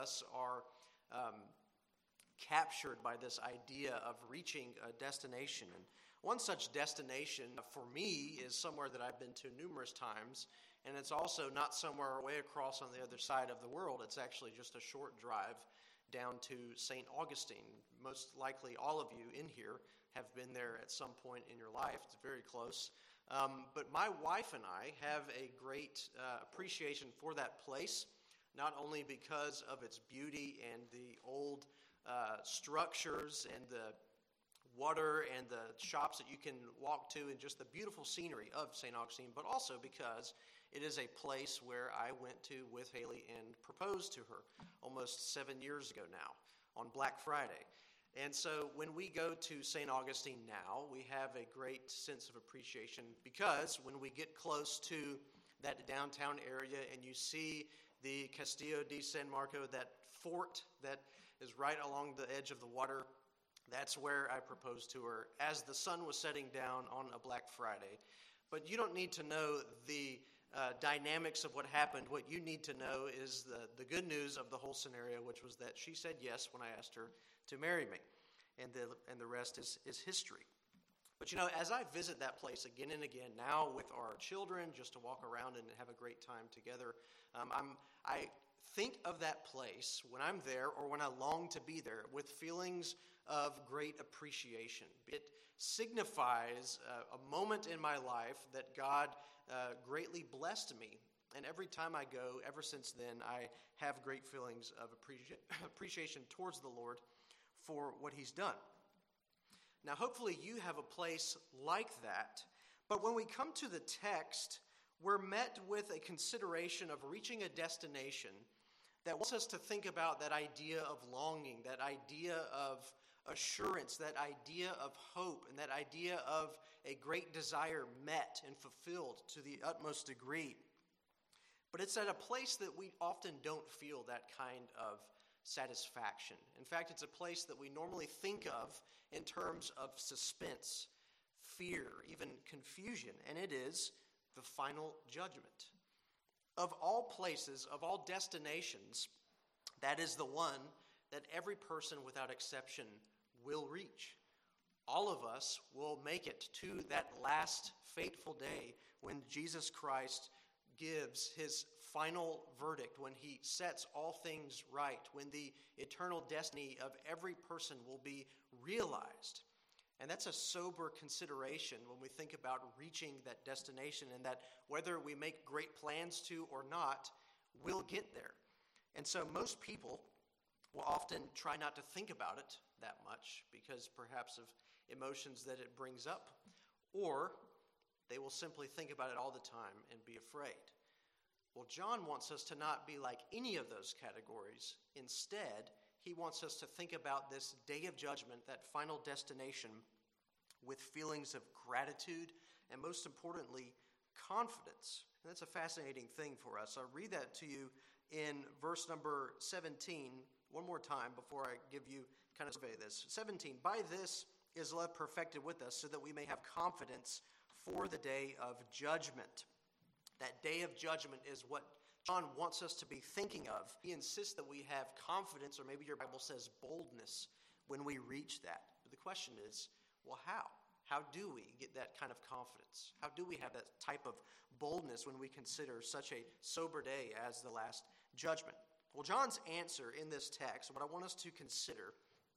us are captured by this idea of reaching a destination. And one such destination for me is somewhere that I've been to numerous times, and it's also not somewhere way across on the other side of the world. It's actually just a short drive down to St. Augustine. Most likely all of you in here have been there at some point in your life. It's very close. But my wife and I have a great appreciation for that place, not only because of its beauty and the old structures and the water and the shops that you can walk to and just the beautiful scenery of St. Augustine, but also because it is a place where I went to with Haley and proposed to her almost 7 years ago now on Black Friday. And so when we go to St. Augustine now, we have a great sense of appreciation because when we get close to that downtown area and you see the Castillo di San Marco, that fort that is right along the edge of the water, that's where I proposed to her as the sun was setting down on a Black Friday. But you don't need to know the dynamics of what happened. What you need to know is the good news of the whole scenario, which was that she said yes when I asked her to marry me. And the rest is history. But as I visit that place again and again, now with our children, just to walk around and have a great time together, I think of that place when I'm there or when I long to be there with feelings of great appreciation. It signifies a moment in my life that God greatly blessed me. And every time I go, ever since then, I have great feelings of appreciation towards the Lord for what He's done. Now, hopefully you have a place like that. But when we come to the text, we're met with a consideration of reaching a destination that wants us to think about that idea of longing, that idea of assurance, that idea of hope, and that idea of a great desire met and fulfilled to the utmost degree. But it's at a place that we often don't feel that kind of satisfaction. In fact, it's a place that we normally think of in terms of suspense, fear, even confusion, and it is the final judgment. Of all places, of all destinations, that is the one that every person without exception will reach. All of us will make it to that last fateful day when Jesus Christ gives His final verdict, when He sets all things right, when the eternal destiny of every person will be realized. And that's a sober consideration when we think about reaching that destination, and that whether we make great plans to or not, we'll get there. And so most people will often try not to think about it that much because perhaps of emotions that it brings up, or they will simply think about it all the time and be afraid. Well, John wants us to not be like any of those categories. Instead, he wants us to think about this day of judgment, that final destination, with feelings of gratitude and, most importantly, confidence. And that's a fascinating thing for us. I'll read that to you in verse number 17 one more time before I give you kind of survey this. 17, by this is love perfected with us so that we may have confidence for the day of judgment. That day of judgment is what John wants us to be thinking of. He insists that we have confidence, or maybe your Bible says boldness, when we reach that. But the question is, well, how? How do we get that kind of confidence? How do we have that type of boldness when we consider such a sober day as the last judgment? Well, John's answer in this text, what I want us to consider,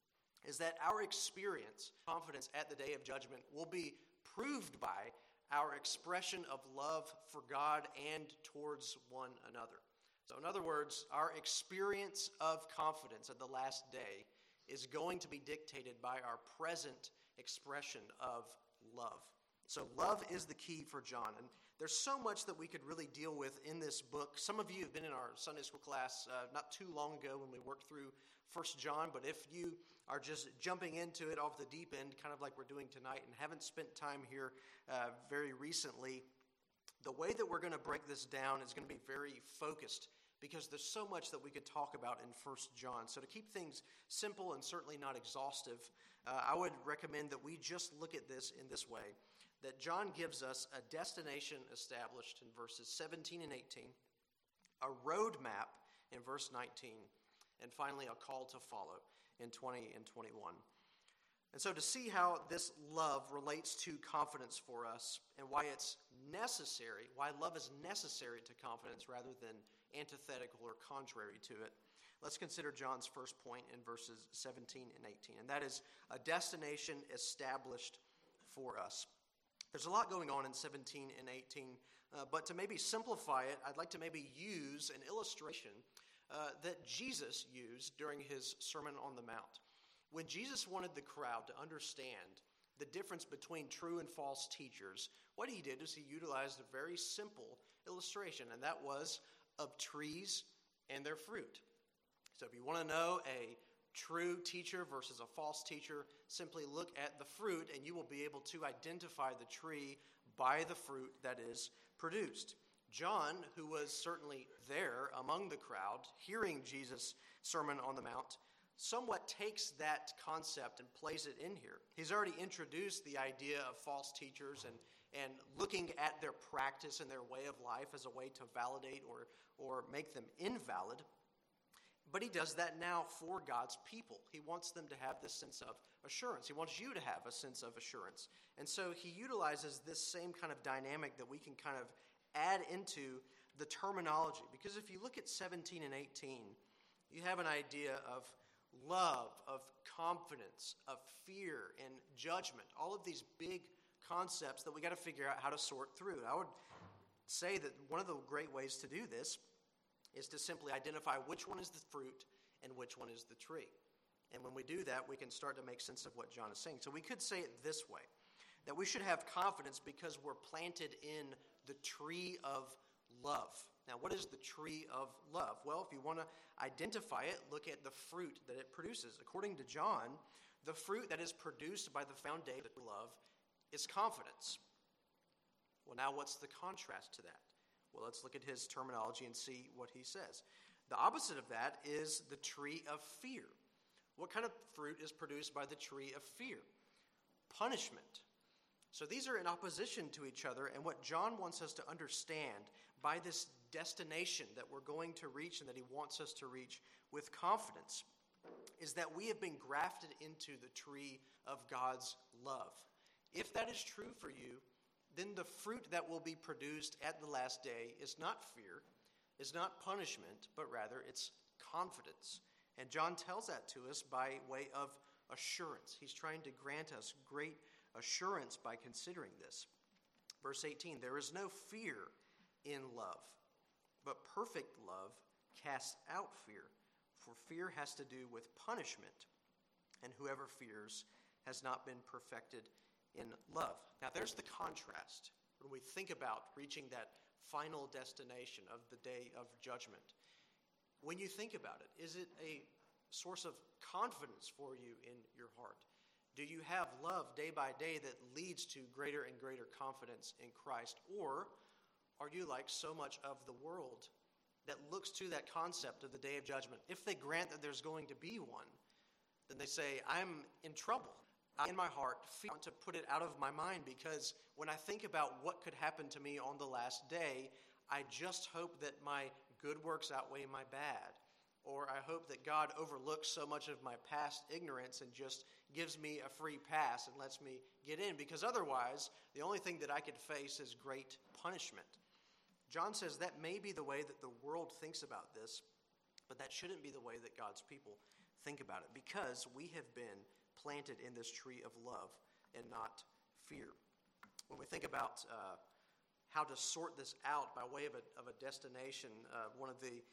is that our experience, confidence at the day of judgment, will be proved by our expression of love for God and towards one another. So in other words, our experience of confidence at the last day is going to be dictated by our present expression of love. So love is the key for John. And there's so much that we could really deal with in this book. Some of you have been in our Sunday school class not too long ago when we worked through 1 John. But if you are just jumping into it off the deep end, kind of like we're doing tonight, and haven't spent time here very recently, the way that we're going to break this down is going to be very focused, because there's so much that we could talk about in 1 John. So to keep things simple and certainly not exhaustive, I would recommend that we just look at this in this way, that John gives us a destination established in verses 17 and 18, a roadmap in verse 19, and finally a call to follow in 20 and 21. And so to see how this love relates to confidence for us and why it's necessary, why love is necessary to confidence rather than antithetical or contrary to it, let's consider John's first point in verses 17 and 18, and that is a destination established for us. There's a lot going on in 17 and 18, but to maybe simplify it, I'd like to maybe use an illustration that Jesus used during his Sermon on the Mount. When Jesus wanted the crowd to understand the difference between true and false teachers, what he did is he utilized a very simple illustration, and that was of trees and their fruit. So if you want to know a true teacher versus a false teacher, simply look at the fruit and you will be able to identify the tree by the fruit that is produced. John, who was certainly there among the crowd, hearing Jesus' Sermon on the Mount, somewhat takes that concept and plays it in here. He's already introduced the idea of false teachers and looking at their practice and their way of life as a way to validate or make them invalid. But he does that now for God's people. He wants them to have this sense of assurance. He wants you to have a sense of assurance. And so he utilizes this same kind of dynamic that we can kind of add into the terminology. Because if you look at 17 and 18, you have an idea of love, of confidence, of fear, and judgment. All of these big concepts that we got to figure out how to sort through. I would say that one of the great ways to do this is to simply identify which one is the fruit and which one is the tree. And when we do that, we can start to make sense of what John is saying. So we could say it this way, that we should have confidence because we're planted in the tree of love. Now, what is the tree of love? Well, if you want to identify it, look at the fruit that it produces. According to John, the fruit that is produced by the foundation of love is confidence. Well, now what's the contrast to that? Well, let's look at his terminology and see what he says. The opposite of that is the tree of fear. What kind of fruit is produced by the tree of fear? Punishment. So these are in opposition to each other, and what John wants us to understand by this destination that we're going to reach and that he wants us to reach with confidence is that we have been grafted into the tree of God's love. If that is true for you, then the fruit that will be produced at the last day is not fear, is not punishment, but rather it's confidence. And John tells that to us by way of assurance. He's trying to grant us great assurance by considering this. Verse 18, there is no fear in love, but perfect love casts out fear, for fear has to do with punishment, and whoever fears has not been perfected in love. Now there's the contrast when we think about reaching that final destination of the day of judgment. When you think about it, is it a source of confidence for you in your heart? Do you have love day by day that leads to greater and greater confidence in Christ? Or are you like so much of the world that looks to that concept of the day of judgment? If they grant that there's going to be one, then they say, I'm in trouble. I, in my heart, want to put it out of my mind because when I think about what could happen to me on the last day, I just hope that my good works outweigh my bad. Or I hope that God overlooks so much of my past ignorance and just gives me a free pass and lets me get in, because otherwise, the only thing that I could face is great punishment. John says that may be the way that the world thinks about this, but that shouldn't be the way that God's people think about it, because we have been planted in this tree of love and not fear. When we think about how to sort this out by way of a destination, one of the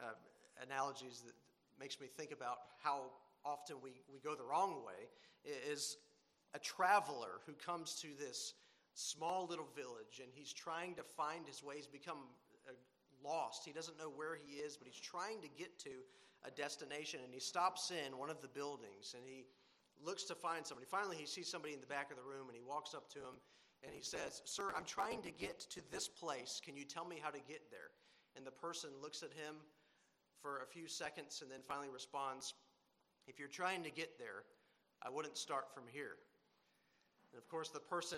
analogies that makes me think about how often we go the wrong way is a traveler who comes to this small little village and he's trying to find his way. He's become lost. He doesn't know where he is, but he's trying to get to a destination, and he stops in one of the buildings and he looks to find somebody. Finally, he sees somebody in the back of the room and he walks up to him and he says, "Sir, I'm trying to get to this place. Can you tell me how to get there?" And the person looks at him for a few seconds and then finally responds, "If you're trying to get there, I wouldn't start from here." And of course, the person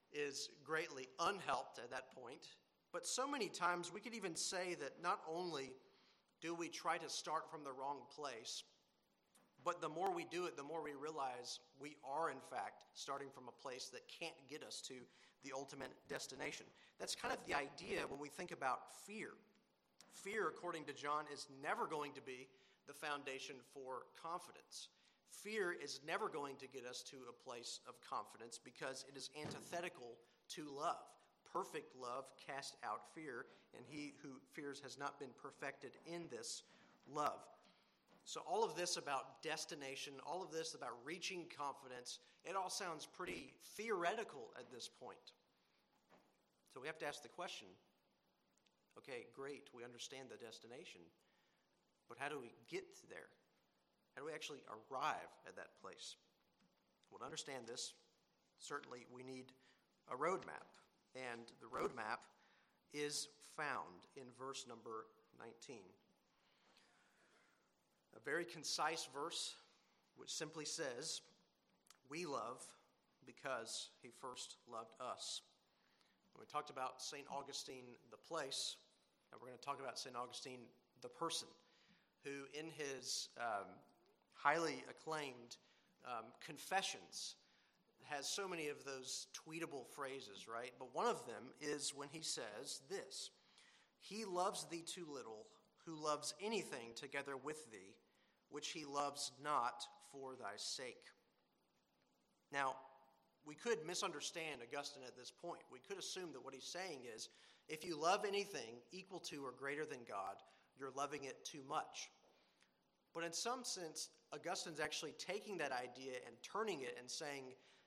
is greatly unhelped at that point. But so many times we could even say that not only Do we try to start from the wrong place? But the more we do it, the more we realize we are, in fact, starting from a place that can't get us to the ultimate destination. That's kind of the idea when we think about fear. Fear, according to John, is never going to be the foundation for confidence. Fear is never going to get us to a place of confidence because it is antithetical to love. Perfect love casts out fear, and he who fears has not been perfected in this love. So all of this about destination, all of this about reaching confidence, it all sounds pretty theoretical at this point. So we have to ask the question, okay, great, we understand the destination, but how do we get there? How do we actually arrive at that place? Well, to understand this, certainly we need a roadmap. And the roadmap is found in verse number 19. A very concise verse which simply says, "We love because he first loved us." When we talked about St. Augustine, the place, and we're going to talk about St. Augustine, the person, who in his highly acclaimed Confessions has so many of those tweetable phrases, right? But one of them is when he says this: "He loves thee too little, who loves anything together with thee, which he loves not for thy sake." Now, we could misunderstand Augustine at this point. We could assume that what he's saying is, if you love anything equal to or greater than God, you're loving it too much. But in some sense, Augustine's actually taking that idea and turning it and saying,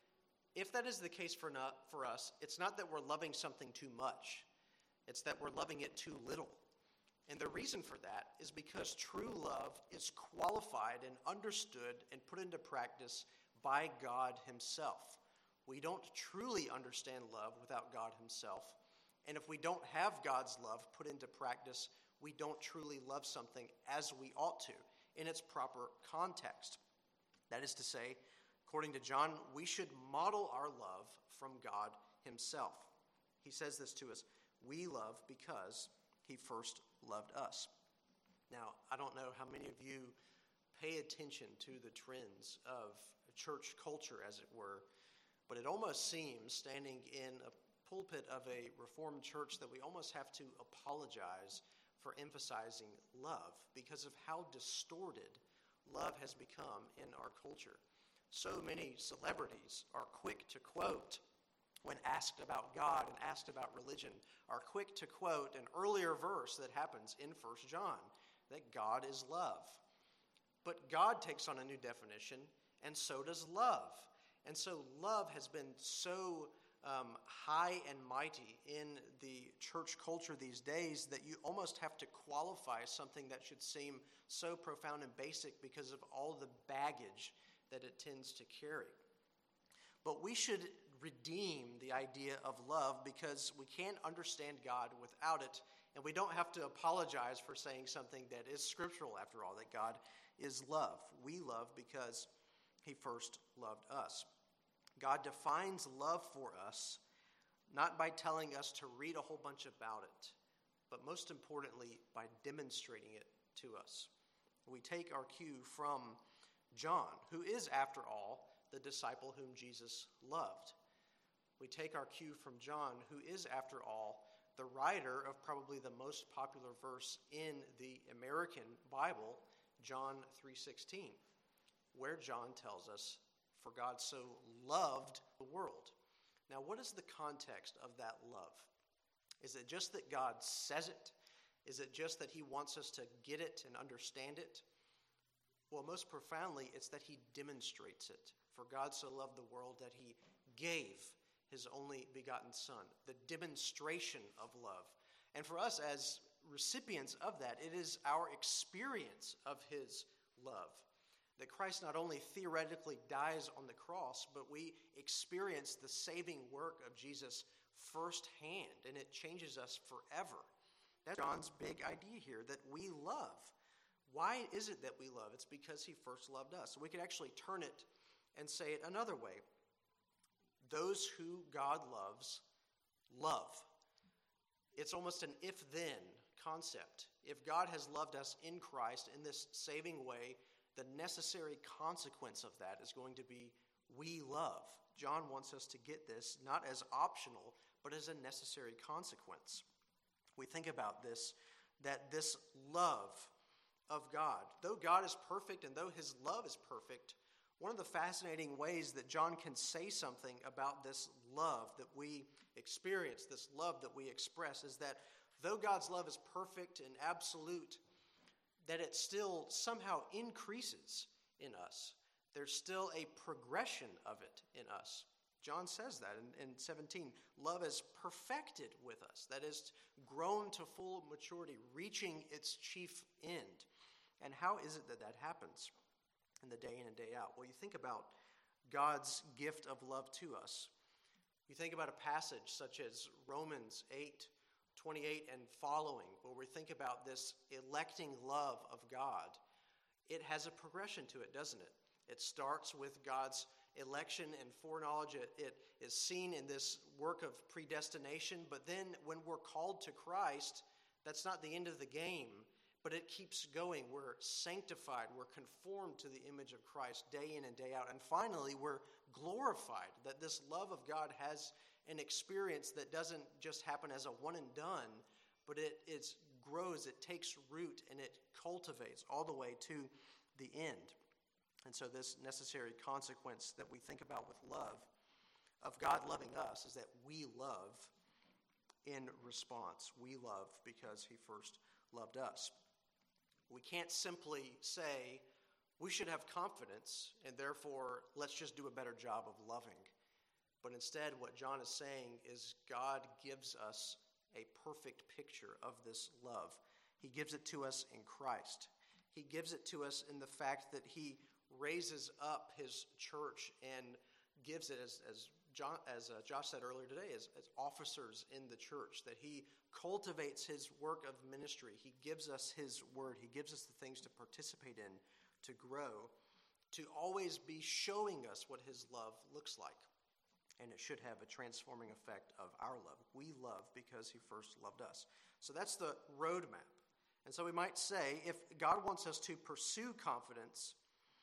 if that is the case for us, it's not that we're loving something too much. It's that we're loving it too little. And the reason for that is because true love is qualified and understood and put into practice by God himself. We don't truly understand love without God himself. And if we don't have God's love put into practice, we don't truly love something as we ought to in its proper context. That is to say, according to John, we should model our love from God himself. He says this to us: "We love because he first loved us." Now, I don't know how many of you pay attention to the trends of church culture, as it were, but it almost seems, standing in a pulpit of a Reformed church, that we almost have to apologize for emphasizing love because of how distorted love has become in our culture. So many celebrities are quick to quote, when asked about God and asked about religion, are quick to quote an earlier verse that happens in 1 John, that God is love. But God takes on a new definition, and so does love. And so love has been so high and mighty in the church culture these days that you almost have to qualify something that should seem so profound and basic because of all the baggage that it tends to carry. But we should redeem the idea of love because we can't understand God without it, and we don't have to apologize for saying something that is scriptural, after all, that God is love. We love because he first loved us. God defines love for us not by telling us to read a whole bunch about it, but most importantly, by demonstrating it to us. We take our cue from John, who is, after all, the disciple whom Jesus loved. We take our cue from John, who is, after all, the writer of probably the most popular verse in the American Bible, John 3:16, where John tells us, "For God so loved the world." Now, what is the context of that love? Is it just that God says it? Is it just that he wants us to get it and understand it? Well, most profoundly, it's that he demonstrates it. For God so loved the world that he gave his only begotten Son, the demonstration of love. And for us as recipients of that, it is our experience of his love. That Christ not only theoretically dies on the cross, but we experience the saving work of Jesus firsthand, and it changes us forever. That's John's big idea here, that we love. Why is it that we love? It's because he first loved us. So we could actually turn it and say it another way. Those who God loves, love. It's almost an if-then concept. if God has loved us in Christ in this saving way, the necessary consequence of that is going to be we love. John wants us to get this not as optional, but as a necessary consequence. We think about this, that this love of God, though God is perfect and though his love is perfect, one of the fascinating ways that John can say something about this love that we experience, this love that we express, is that though God's love is perfect and absolute, that it still somehow increases in us. There's still a progression of it in us. John says that in 17. Love is perfected with us. That is, grown to full maturity, reaching its chief end. And how is it that that happens in the day in and day out? Well, you think about God's gift of love to us. You think about a passage such as Romans 8:28 and following, where we think about this electing love of God. It has a progression to it, doesn't it? It starts with God's election and foreknowledge. It is seen in this work of predestination, but then when we're called to Christ, that's not the end of the game, but it keeps going. We're sanctified. We're conformed to the image of Christ day in and day out. And finally, we're glorified, that this love of God has an experience that doesn't just happen as a one and done, but it grows, it takes root, and it cultivates all the way to the end. And so this necessary consequence that we think about with love, of God loving us, is that we love in response. We love because he first loved us. We can't simply say we should have confidence and therefore let's just do a better job of loving. But instead what John is saying is God gives us a perfect picture of this love. He gives it to us in Christ. He gives it to us in the fact that he raises up his church and gives it, as Josh said earlier today, as officers in the church, that he cultivates his work of ministry. He gives us his word. He gives us the things to participate in, to grow, to always be showing us what his love looks like. And it should have a transforming effect of our love. We love because he first loved us. So that's the roadmap. And so we might say, if God wants us to pursue confidence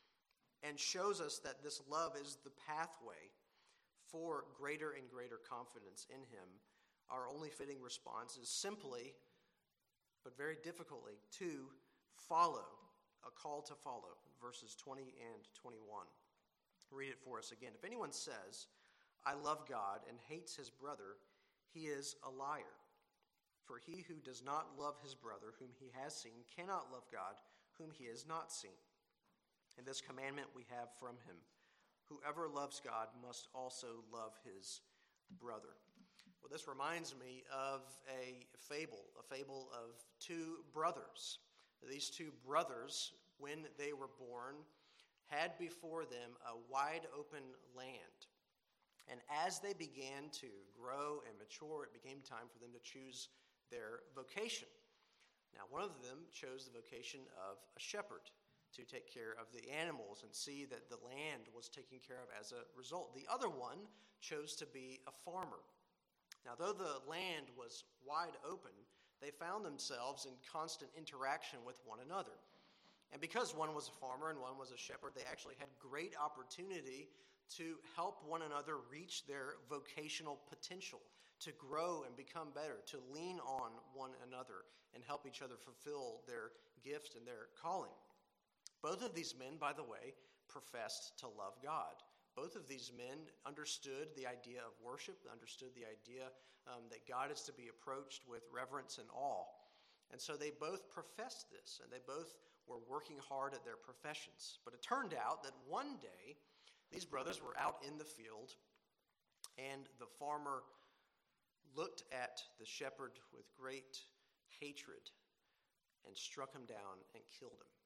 and shows us that this love is the pathway for greater and greater confidence in him, our only fitting response is simply, but very difficultly, to follow, a call to follow, verses 20 and 21. Read it for us again. If anyone says, I love God, and hates his brother, he is a liar. For he who does not love his brother whom he has seen cannot love God whom he has not seen. And this commandment we have from him: whoever loves God must also love his brother. Well, this reminds me of a fable of two brothers. These two brothers, when they were born, had before them a wide open land. And as they began to grow and mature, it became time for them to choose their vocation. Now, one of them chose the vocation of a shepherd, to take care of the animals and see that the land was taken care of as a result. The other one chose to be a farmer. Now, though the land was wide open, they found themselves in constant interaction with one another. And because one was a farmer and one was a shepherd, they actually had great opportunity to help one another reach their vocational potential, to grow and become better, to lean on one another and help each other fulfill their gift and their calling. Both of these men, by the way, professed to love God. Both of these men understood the idea of worship, understood the idea that God is to be approached with reverence and awe. And so they both professed this, and they both were working hard at their professions. But it turned out that one day, these brothers were out in the field, and the farmer looked at the shepherd with great hatred and struck him down and killed him.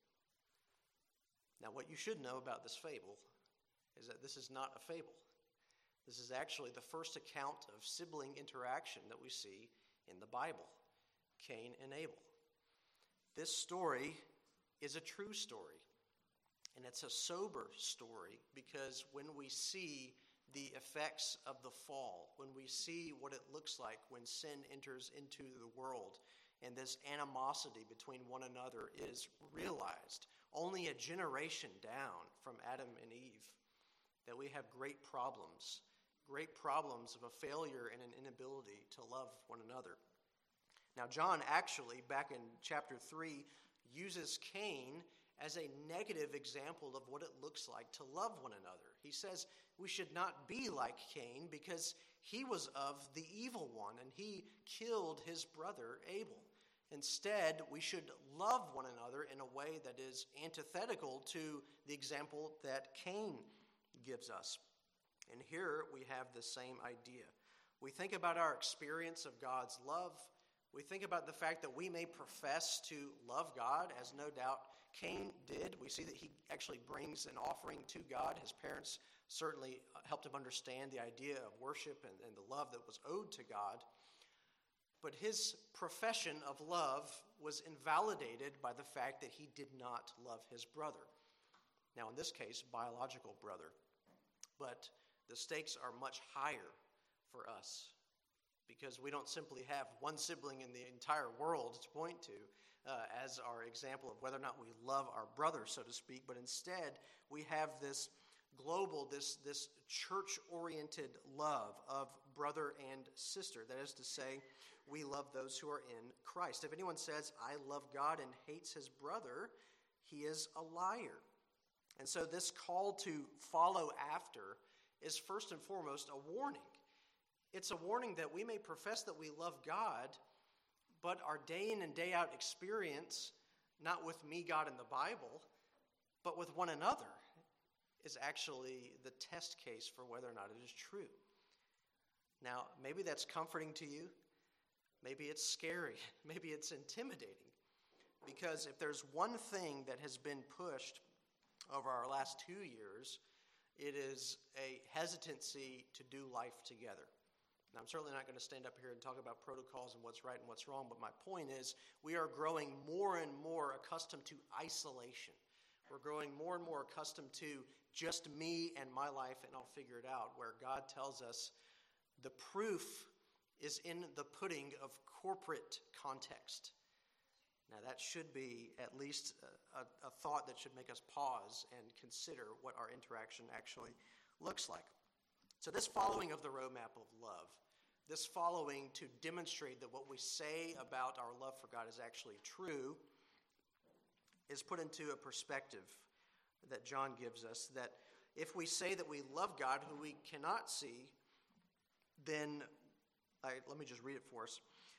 Now, what you should know about this fable is that this is not a fable. This is actually the first account of sibling interaction that we see in the Bible, Cain and Abel. This story is a true story, and it's a sober story because when we see the effects of the fall, when we see what it looks like when sin enters into the world, and this animosity between one another is realized. Only a generation down from Adam and Eve that we have great problems of a failure and an inability to love one another. Now, John actually, back in chapter 3, uses Cain as a negative example of what it looks like to love one another. He says we should not be like Cain because he was of the evil one and he killed his brother Abel. Instead, we should love one another in a way that is antithetical to the example that Cain gives us. And here we have the same idea. We think about our experience of God's love. We think about the fact that we may profess to love God, as no doubt Cain did. We see that he actually brings an offering to God. His parents certainly helped him understand the idea of worship and the love that was owed to God. But his profession of love was invalidated by the fact that he did not love his brother. Now, in this case, biological brother. But the stakes are much higher for us because we don't simply have one sibling in the entire world to point to as our example of whether or not we love our brother, so to speak, but instead we have this global, this church-oriented love of brother and sister. That is to say, we love those who are in Christ. If anyone says, I love God and hates his brother, he is a liar. And so this call to follow after is first and foremost a warning. It's a warning that we may profess that we love God, but our day in and day out experience, not with me, God, and the Bible, but with one another, is actually the test case for whether or not it is true. Now, maybe that's comforting to you. Maybe it's scary. Maybe it's intimidating. Because if there's one thing that has been pushed over our last 2 years, it is a hesitancy to do life together. Now, I'm certainly not going to stand up here and talk about protocols and what's right and what's wrong, but my point is we are growing more and more accustomed to isolation. We're growing more and more accustomed to just me and my life, and I'll figure it out, where God tells us the proof is in the pudding of corporate context. Now, that should be at least a thought that should make us pause and consider what our interaction actually looks like. So this following of the roadmap of love, this following to demonstrate that what we say about our love for God is actually true, is put into a perspective that John gives us, that if we say that we love God who we cannot see, then, let me just read it for us.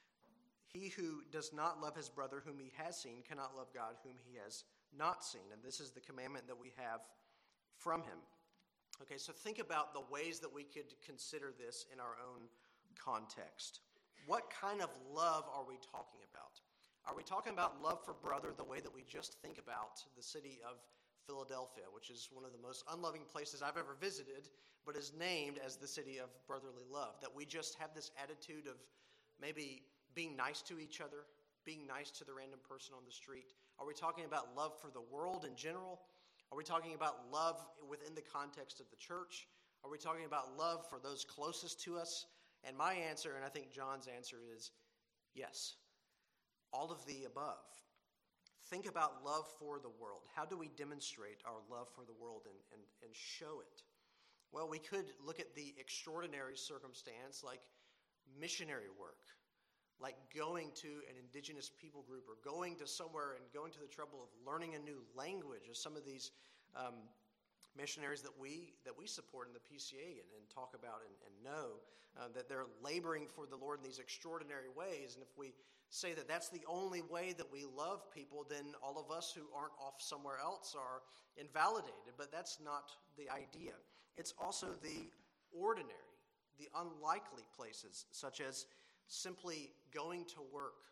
He who does not love his brother whom he has seen cannot love God whom he has not seen. And this is the commandment that we have from him. Okay, so think about the ways that we could consider this in our own context. What kind of love are we talking about? Are we talking about love for brother the way that we just think about the city of Philadelphia, which is one of the most unloving places I've ever visited, but is named as the city of brotherly love? That we just have this attitude of maybe being nice to each other, being nice to the random person on the street? Are we talking about love for the world in general? Are we talking about love within the context of the church? Are we talking about love for those closest to us? And my answer, and I think John's answer, is yes. All of the above. Think about love for the world. How do we demonstrate our love for the world and show it? Well, we could look at the extraordinary circumstance like missionary work, like going to an indigenous people group or going to somewhere and going to the trouble of learning a new language, as some of these missionaries that we support in the PCA and talk about and know that they're laboring for the Lord in these extraordinary ways. And if we say that that's the only way that we love people, then all of us who aren't off somewhere else are invalidated. But that's not the idea. It's also the ordinary, the unlikely places, such as simply going to work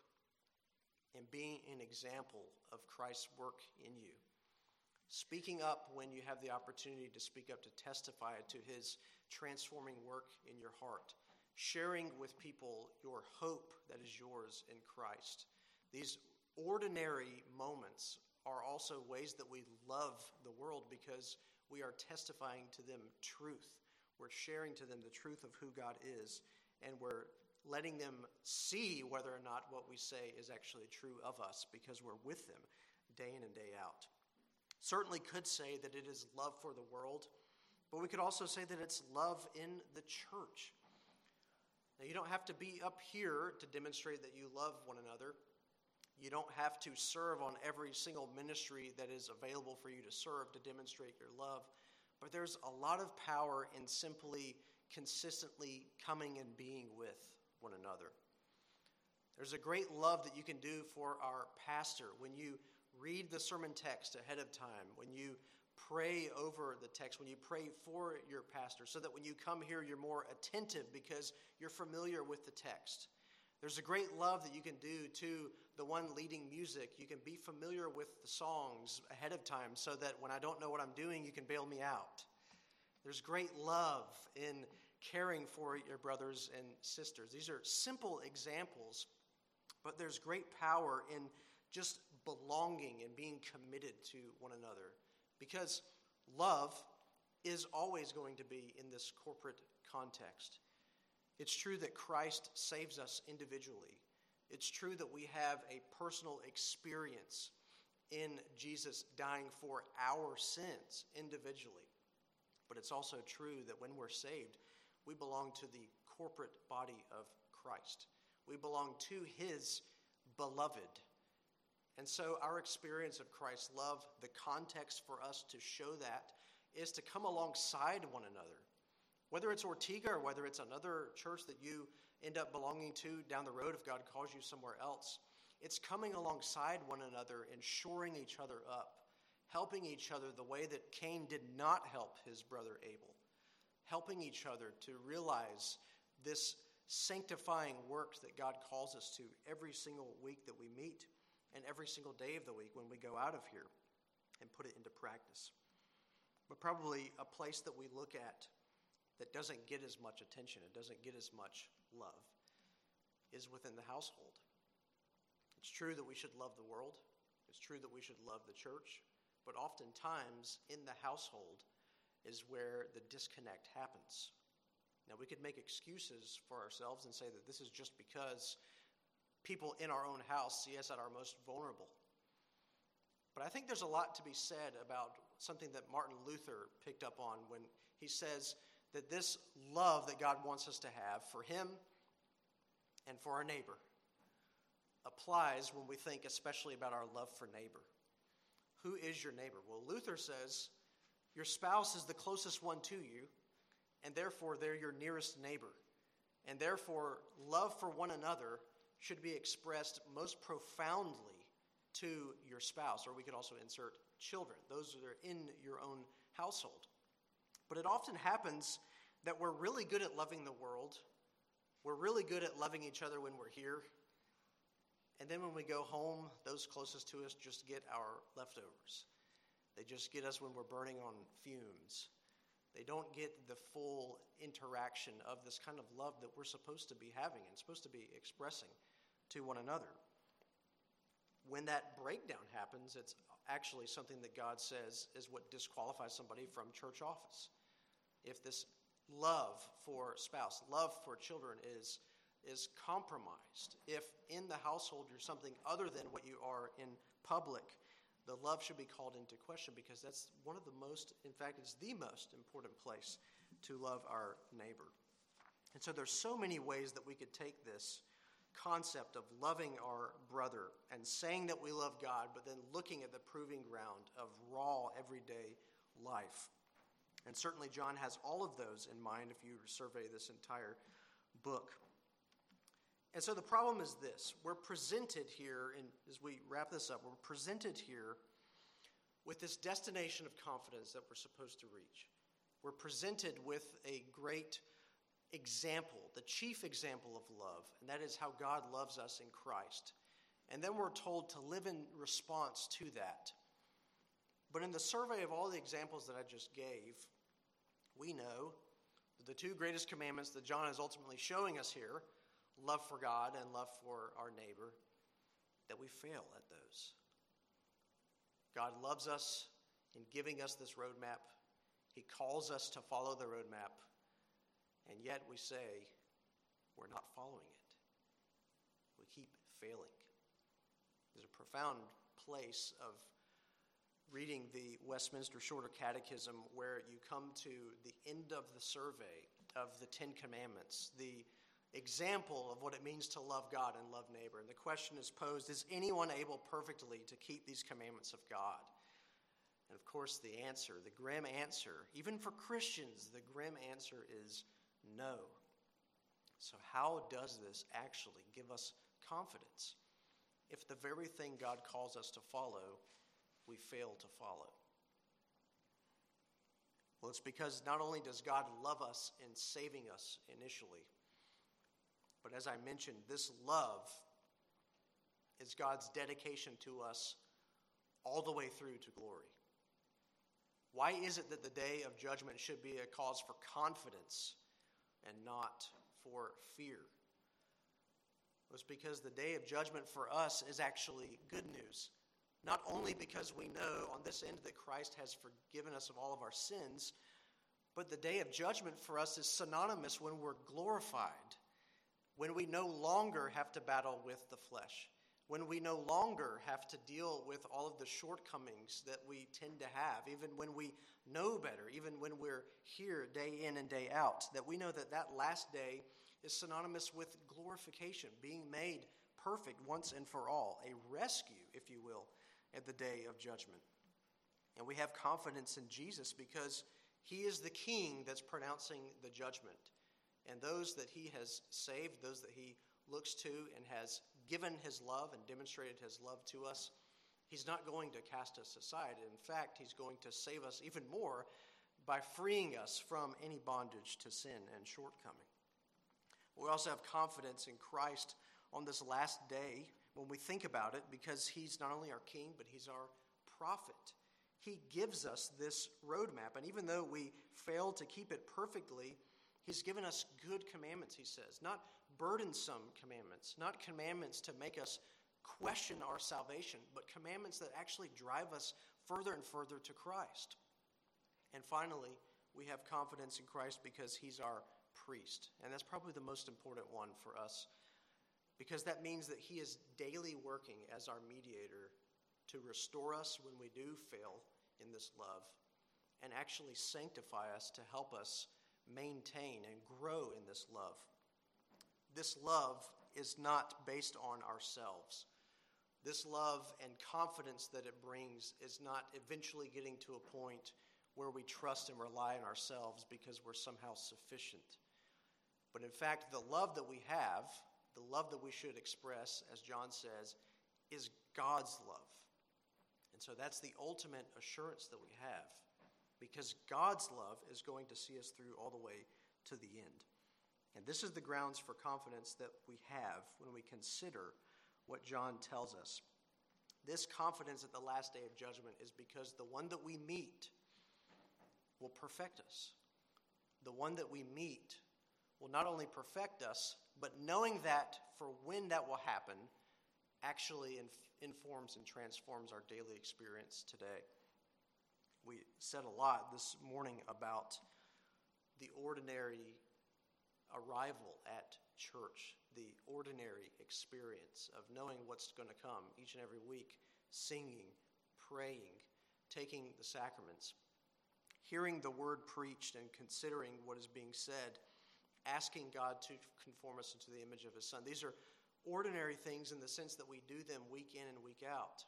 and being an example of Christ's work in you. Speaking up when you have the opportunity to speak up, to testify to his transforming work in your heart. Sharing with people your hope that is yours in Christ. These ordinary moments are also ways that we love the world because we are testifying to them truth. We're sharing to them the truth of who God is, and we're letting them see whether or not what we say is actually true of us because we're with them day in and day out. Certainly could say that it is love for the world, but we could also say that it's love in the church. Now, you don't have to be up here to demonstrate that you love one another. You don't have to serve on every single ministry that is available for you to serve to demonstrate your love. But there's a lot of power in simply consistently coming and being with one another. There's a great love that you can do for our pastor when you read the sermon text ahead of time, when you pray over the text, when you pray for your pastor, so that when you come here, you're more attentive because you're familiar with the text. There's a great love that you can do to the one leading music. You can be familiar with the songs ahead of time so that when I don't know what I'm doing, you can bail me out. There's great love in caring for your brothers and sisters. These are simple examples, but there's great power in just belonging and being committed to one another, because love is always going to be in this corporate context. It's true that Christ saves us individually. It's true that we have a personal experience in Jesus dying for our sins individually. But it's also true that when we're saved, we belong to the corporate body of Christ. We belong to his beloved. And so our experience of Christ's love, the context for us to show that is to come alongside one another. Whether it's Ortega or whether it's another church that you end up belonging to down the road if God calls you somewhere else, it's coming alongside one another and shoring each other up, helping each other the way that Cain did not help his brother Abel, helping each other to realize this sanctifying work that God calls us to every single week that we meet and every single day of the week when we go out of here and put it into practice. But probably a place that we look at that doesn't get as much attention, it doesn't get as much love, is within the household. It's true that we should love the world. It's true that we should love the church. But oftentimes in the household is where the disconnect happens. Now, we could make excuses for ourselves and say that this is just because people in our own house see us at our most vulnerable. But I think there's a lot to be said about something that Martin Luther picked up on when he says that this love that God wants us to have for him and for our neighbor applies when we think especially about our love for neighbor. Who is your neighbor? Well, Luther says your spouse is the closest one to you, and therefore they're your nearest neighbor. And therefore, love for one another should be expressed most profoundly to your spouse, or we could also insert children, those that are in your own household. But it often happens that we're really good at loving the world. We're really good at loving each other when we're here. And then when we go home, those closest to us just get our leftovers. They just get us when we're burning on fumes. They don't get the full interaction of this kind of love that we're supposed to be having and supposed to be expressing to one another. When that breakdown happens, it's actually something that God says is what disqualifies somebody from church office. If this love for spouse, love for children is compromised, if in the household you're something other than what you are in public, the love should be called into question, because that's one of the most, in fact, it's the most important place to love our neighbor. And so there's so many ways that we could take this concept of loving our brother and saying that we love God, but then looking at the proving ground of raw, everyday life. And certainly John has all of those in mind if you survey this entire book. And so the problem is this. We're presented here, and as we wrap this up, we're presented here with this destination of confidence that we're supposed to reach. We're presented with a great example, the chief example of love, and that is how God loves us in Christ. And then we're told to live in response to that. But in the survey of all the examples that I just gave, we know that the two greatest commandments that John is ultimately showing us here, love for God and love for our neighbor, that we fail at those. God loves us in giving us this roadmap. He calls us to follow the roadmap. And yet we say, we're not following it. We keep failing. There's a profound place of reading the Westminster Shorter Catechism where you come to the end of the survey of the Ten Commandments, the example of what it means to love God and love neighbor. And the question is posed, is anyone able perfectly to keep these commandments of God? And of course the answer, the grim answer, even for Christians, the grim answer is no. So how does this actually give us confidence if the very thing God calls us to follow, we fail to follow? Well, it's because not only does God love us in saving us initially, but as I mentioned, this love is God's dedication to us all the way through to glory. Why is it that the day of judgment should be a cause for confidence and not for fear? It's because the day of judgment for us is actually good news. Not only because we know on this end that Christ has forgiven us of all of our sins, but the day of judgment for us is synonymous when we're glorified, when we no longer have to battle with the flesh, when we no longer have to deal with all of the shortcomings that we tend to have, even when we know better, even when we're here day in and day out, that we know that that last day is synonymous with glorification, being made perfect once and for all, a rescue, if you will, at the day of judgment. And we have confidence in Jesus because he is the king that's pronouncing the judgment. And those that he has saved, those that he looks to and has given his love and demonstrated his love to us, he's not going to cast us aside. In fact, he's going to save us even more by freeing us from any bondage to sin and shortcoming. We also have confidence in Christ on this last day when we think about it, because he's not only our king, but he's our prophet. He gives us this roadmap, and even though we fail to keep it perfectly, he's given us good commandments, he says, not burdensome commandments, not commandments to make us question our salvation, but commandments that actually drive us further and further to Christ. And finally, we have confidence in Christ because he's our priest. And that's probably the most important one for us, because that means that he is daily working as our mediator to restore us when we do fail in this love and actually sanctify us to help us maintain and grow in this love. This love is not based on ourselves. This love and confidence that it brings is not eventually getting to a point where we trust and rely on ourselves because we're somehow sufficient. But in fact, the love that we have, the love that we should express, as John says, is God's love. And so that's the ultimate assurance that we have, because God's love is going to see us through all the way to the end. And this is the grounds for confidence that we have when we consider what John tells us. This confidence at the last day of judgment is because the one that we meet will perfect us. The one that we meet will not only perfect us, but knowing that for when that will happen actually informs and transforms our daily experience today. We said a lot this morning about the ordinary arrival at church, the ordinary experience of knowing what's going to come each and every week, singing, praying, taking the sacraments, hearing the word preached and considering what is being said, asking God to conform us into the image of his Son. These are ordinary things in the sense that we do them week in and week out.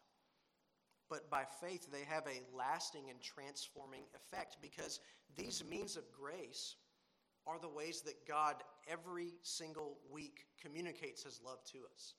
But by faith, they have a lasting and transforming effect, because these means of grace are the ways that God every single week communicates his love to us.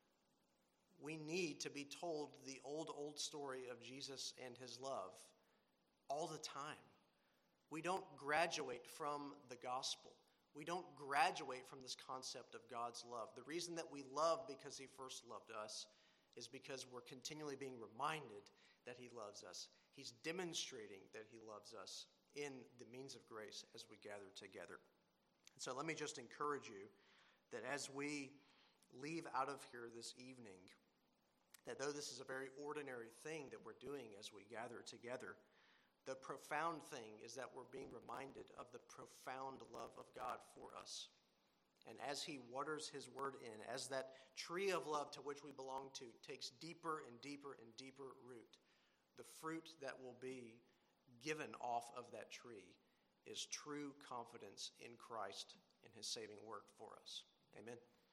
We need to be told the old story of Jesus and his love all the time. We don't graduate from the gospel. We don't graduate from this concept of God's love. The reason that we love because he first loved us is because we're continually being reminded that he loves us. He's demonstrating that he loves us in the means of grace as we gather together. And so let me just encourage you that as we leave out of here this evening, that though this is a very ordinary thing that we're doing as we gather together, the profound thing is that we're being reminded of the profound love of God for us. And as he waters his word in, as that tree of love to which we belong to takes deeper and deeper and deeper root, the fruit that will be given off of that tree is true confidence in Christ and his saving work for us. Amen.